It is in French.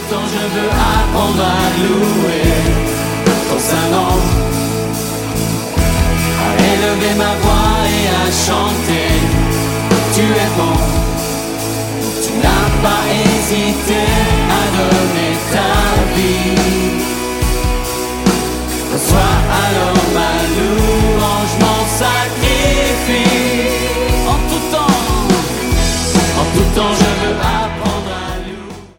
l'instant je veux apprendre à louer ton Saint-Nom, à élever ma voix et à chanter. Tu es bon, tu n'as pas hésité